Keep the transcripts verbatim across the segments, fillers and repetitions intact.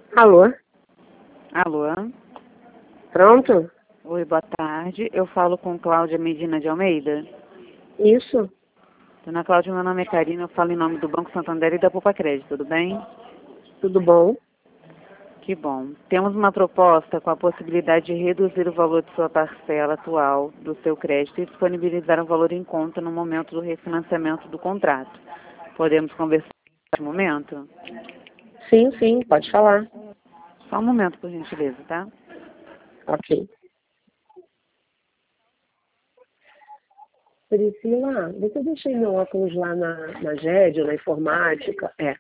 Alô? Alô? Pronto? Oi, boa tarde. Eu falo com Cláudia Medina de Almeida. Isso? Dona Cláudia, meu nome é Karina, eu falo em nome do Banco Santander e da Poupa Crédito, tudo bem? Tudo bom? Que bom. Temos uma proposta com a possibilidade de reduzir o valor de sua parcela atual do seu crédito e disponibilizar um valor em conta no momento do refinanciamento do contrato. Podemos conversar nesse momento? Sim, sim, pode falar. Só um momento, por gentileza, tá? Ok. Priscila, você deixei meu óculos lá na, na Gédio, na informática? É.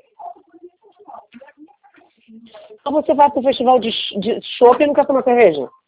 Então você vai para o festival de, de shopping e não quer tomar cerveja?